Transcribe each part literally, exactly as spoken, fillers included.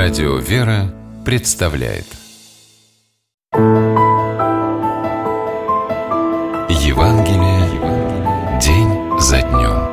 Радио «Вера» представляет Евангелие день за днем.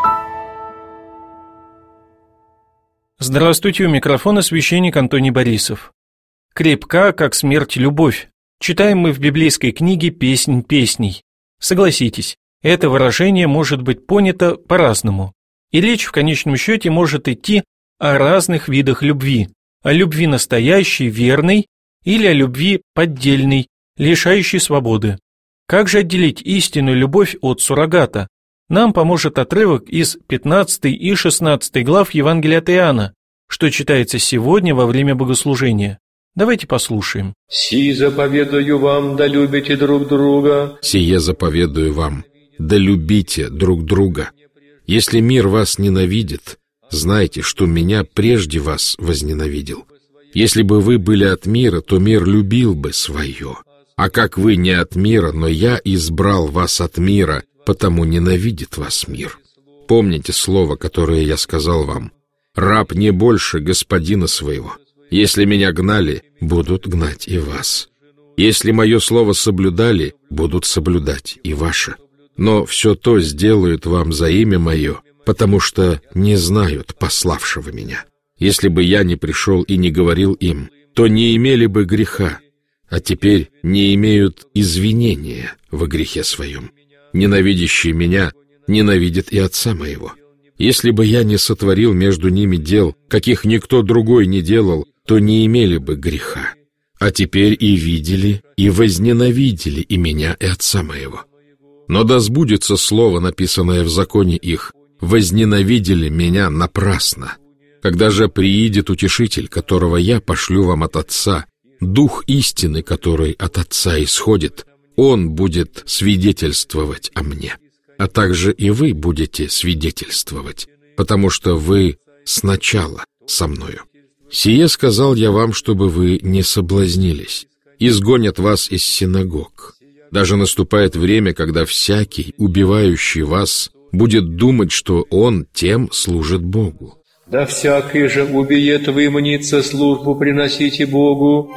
Здравствуйте, у микрофона священник Антоний Борисов. «Крепка, как смерть, любовь» читаем мы в библейской книге «Песнь песней». Согласитесь, это выражение может быть понято по-разному. И речь в конечном счете может идти о разных видах любви. О любви настоящей, верной, или о любви поддельной, лишающей свободы. Как же отделить истинную любовь от суррогата? Нам поможет отрывок из пятнадцатой и шестнадцатой глав Евангелия от Иоанна, что читается сегодня во время богослужения. Давайте послушаем. «Си заповедую вам, да любите друг друга». «Сие заповедую вам, да любите друг друга. Если мир вас ненавидит, знайте, что меня прежде вас возненавидел. Если бы вы были от мира, то мир любил бы свое. А как вы не от мира, но я избрал вас от мира, потому ненавидит вас мир. Помните слово, которое я сказал вам: раб не больше господина своего. Если меня гнали, будут гнать и вас. Если мое слово соблюдали, будут соблюдать и ваше. Но все то сделают вам за имя мое, потому что не знают пославшего меня. Если бы я не пришел и не говорил им, то не имели бы греха, а теперь не имеют извинения во грехе своем. Ненавидящий меня ненавидит и отца моего. Если бы я не сотворил между ними дел, каких никто другой не делал, то не имели бы греха. А теперь и видели, и возненавидели и меня, и отца моего. Но да сбудется слово, написанное в законе их: возненавидели меня напрасно. Когда же приидет Утешитель, которого я пошлю вам от Отца, Дух истины, который от Отца исходит, Он будет свидетельствовать о мне. А также и вы будете свидетельствовать, потому что вы сначала со мною. Сие сказал я вам, чтобы вы не соблазнились. Изгонят вас из синагог. Даже наступает время, когда всякий, убивающий вас, будет думать, что он тем служит Богу. Да всякий же убиет выманиться службу приносите Богу.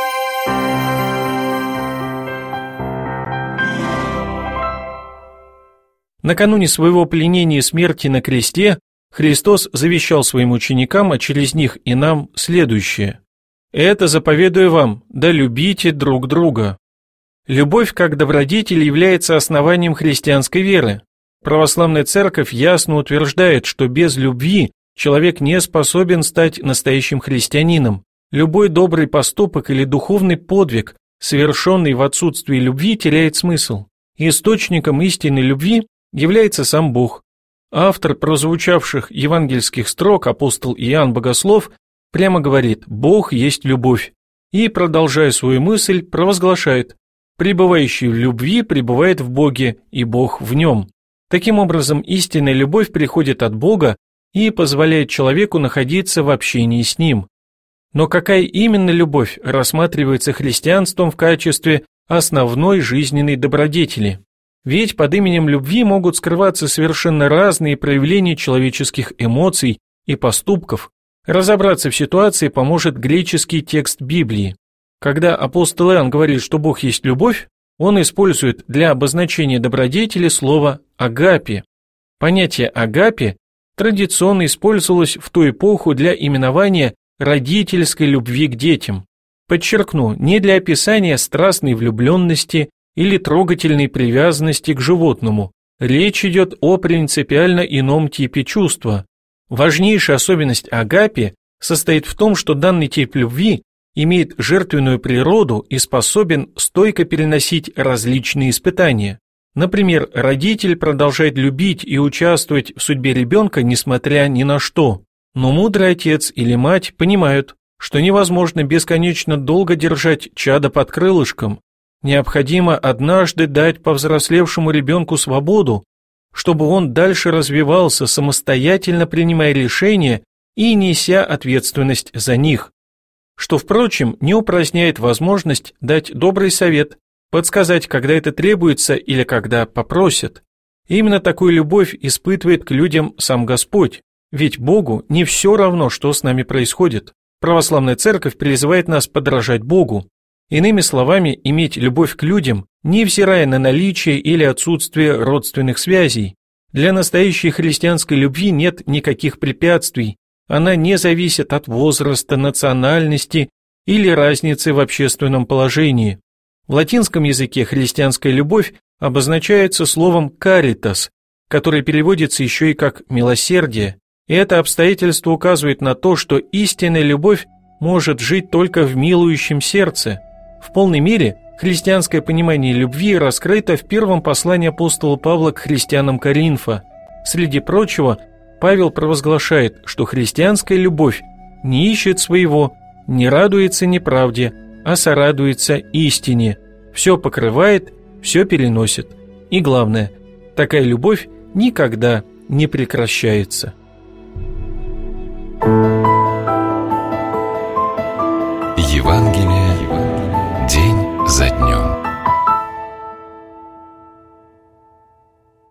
Накануне своего пленения и смерти на кресте Христос завещал своим ученикам, а через них и нам, следующее: «Это заповедую вам, да любите друг друга». Любовь как добродетель является основанием христианской веры. Православная церковь ясно утверждает, что без любви человек не способен стать настоящим христианином. Любой добрый поступок или духовный подвиг, совершенный в отсутствии любви, теряет смысл. Источником истинной любви является сам Бог. Автор прозвучавших евангельских строк, апостол Иоанн Богослов, прямо говорит: «Бог есть любовь», и, продолжая свою мысль, провозглашает: «Пребывающий в любви пребывает в Боге, и Бог в нем». Таким образом, истинная любовь приходит от Бога и позволяет человеку находиться в общении с Ним. Но какая именно любовь рассматривается христианством в качестве основной жизненной добродетели? Ведь под именем любви могут скрываться совершенно разные проявления человеческих эмоций и поступков. Разобраться в ситуации поможет греческий текст Библии. Когда апостол Иоанн говорит, что Бог есть любовь, он использует для обозначения добродетели слово «агапе». Понятие «агапе» традиционно использовалось в ту эпоху для именования родительской любви к детям. Подчеркну, не для описания страстной влюбленности или трогательной привязанности к животному. Речь идет о принципиально ином типе чувства. Важнейшая особенность агапе состоит в том, что данный тип любви имеет жертвенную природу и способен стойко переносить различные испытания. Например, родитель продолжает любить и участвовать в судьбе ребенка, несмотря ни на что. Но мудрый отец или мать понимают, что невозможно бесконечно долго держать чадо под крылышком. Необходимо однажды дать повзрослевшему ребенку свободу, чтобы он дальше развивался, самостоятельно принимая решения и неся ответственность за них. Что, впрочем, не упраздняет возможность дать добрый совет, подсказать, когда это требуется или когда попросят. Именно такую любовь испытывает к людям сам Господь, ведь Богу не все равно, что с нами происходит. Православная Церковь призывает нас подражать Богу. Иными словами, иметь любовь к людям, невзирая на наличие или отсутствие родственных связей. Для настоящей христианской любви нет никаких препятствий, она не зависит от возраста, национальности или разницы в общественном положении. В латинском языке христианская любовь обозначается словом «caritas», которое переводится еще и как «милосердие». И это обстоятельство указывает на то, что истинная любовь может жить только в милующем сердце. В полной мере христианское понимание любви раскрыто в первом послании апостола Павла к христианам Коринфа. Среди прочего, Павел провозглашает, что христианская любовь не ищет своего, не радуется неправде, а сорадуется истине, все покрывает, все переносит. И главное, такая любовь никогда не прекращается. Евангелие